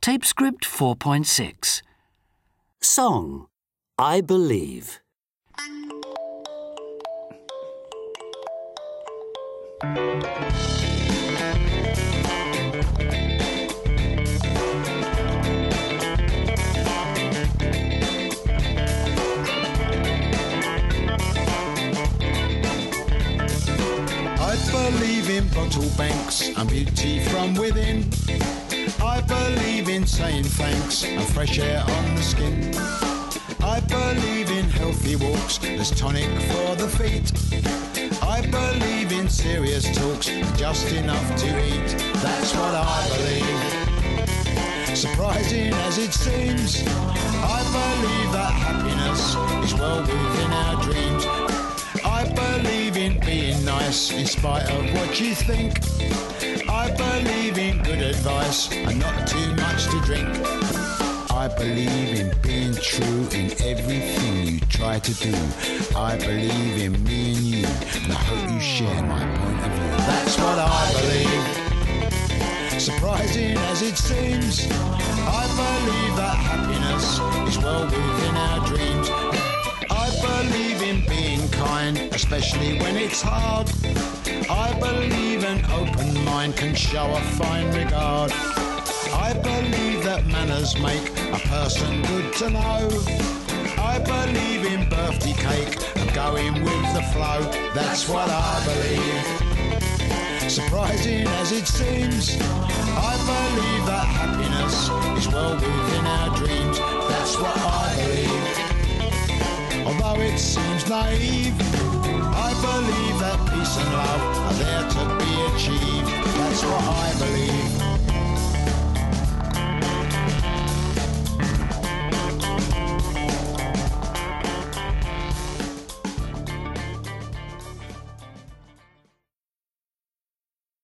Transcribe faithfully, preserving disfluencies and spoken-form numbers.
Tape script four point six. Song, I Believe. I believe in bottle banks and beauty from within. I believe in saying thanks and fresh air on the skin. I believe in healthy walks, there's tonic for the feet. I believe in serious talks, just enough to eat. That's what I believe. Surprising as it seems, I believe that happiness is well within our dreams. I believe in being nice in spite of what you think. I believe in good advice and not too much to drink. I believe in being true in everything you try to do. I believe in me and you, and I hope you share my point of view. That's what I believe. Surprising as it seems, I believe that happiness is well within our dreams. I believe in being kind, especially when it's hard. I believe an open mind can show a fine regard. I believe that manners make a person good to know. I believe in birthday cake and going with the flow. That's what I believe. Surprising as it seems, I believe that happiness is well within our dreams. That's what I believe. Although it seems naive, I believe that peace and love are there to be achieved. That's what I believe.